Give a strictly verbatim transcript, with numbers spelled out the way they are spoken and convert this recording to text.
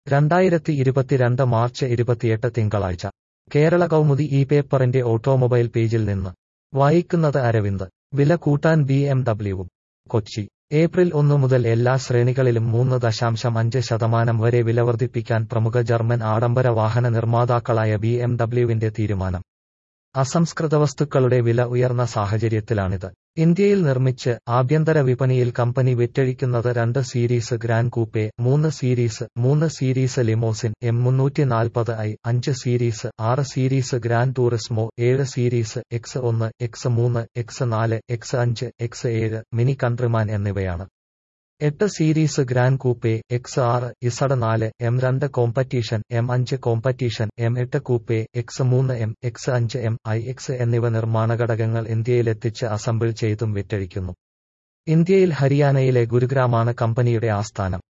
രണ്ടായിരത്തി ഇരുപത്തിരണ്ട് മാർച്ച് ഇരുപത്തിയെട്ട് തിങ്കളാഴ്ച കേരള കൗമുദി ഈ പേപ്പറിന്റെ ഓട്ടോമൊബൈൽ പേജിൽ നിന്ന് വായിക്കുന്നത് അരവിന്ദ്. വില കൂട്ടാൻ ബി എം ഡബ്ല്യുവും. കൊച്ചി. ഏപ്രിൽ ഒന്ന് മുതൽ എല്ലാ ശ്രേണികളിലും മൂന്ന് ദശാംശം അഞ്ച് ശതമാനം വരെ വില വർദ്ധിപ്പിക്കാൻ പ്രമുഖ ജർമ്മൻ ആഡംബര വാഹന നിർമ്മാതാക്കളായ ബി എം ഡബ്ല്യുവിന്റെ തീരുമാനം. അസംസ്കൃത വസ്തുക്കളുടെ വില ഉയർന്ന സാഹചര്യത്തിലാണിത്. ഇന്ത്യയിൽ നിർമ്മിച്ച് ആഭ്യന്തര വിപണിയിൽ കമ്പനി വിറ്റഴിക്കുന്നത് രണ്ട് സീരീസ് ഗ്രാൻ കൂപ്പെ, മൂന്ന് സീരീസ്, മൂന്ന് സീരീസ് ലിമോസിൻ, എം മുന്നൂറ്റി നാൽപ്പത് ഐ, അഞ്ച് സീരീസ്, ആറ് സീരീസ് ഗ്രാൻ ടൂറിസ്മോ, ഏഴ് സീരീസ്, എക്സ് ഒന്ന്, എക്സ് മൂന്ന്, എക്സ് നാല്, എക്സ് അഞ്ച്, എക്സ് ഏഴ്, മിനി കൺട്രിമാൻ എന്നിവയാണ്. എട്ട് സീരീസ് ഗ്രാൻ കൂപ്പെ, എക്സ് ആറ്, ഇസഡ് നാല്, എം രണ്ട് കോമ്പറ്റീഷൻ, എം അഞ്ച് കോമ്പറ്റീഷൻ, എം എട്ട് കൂപ്പെ, എക്സ് മൂന്ന് എം, എക്സ് അഞ്ച് എം, ഐ എക്സ് എന്നിവ നിർമ്മാണ ഘടകങ്ങൾ ഇന്ത്യയിലെത്തിച്ച് അസംബിൾ ചെയ്തും വിറ്റഴിക്കുന്നു. ഇന്ത്യയിൽ ഹരിയാനയിലെ ഗുരുഗ്രാമാണ് കമ്പനിയുടെ ആസ്ഥാനം.